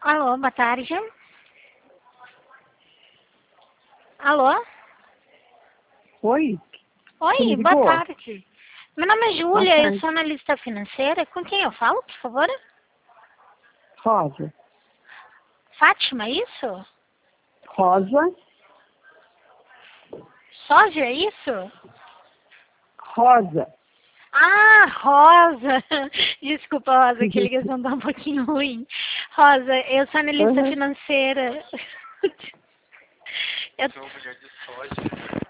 Alô, boa tarde. Alô? Oi? Você Oi, me boa ligou? tarde. Meu nome é Boa Júlia, eu tarde. sou analista financeira. Com quem eu falo, por favor? Rosa. Fátima, isso? Rosa? Sósia, isso? Rosa. Ah, Rosa. Desculpa, Rosa, que a ligação tá um pouquinho ruim. Rosa, eu sou analista Uhum. financeira. Eu... Sou mulher de soja.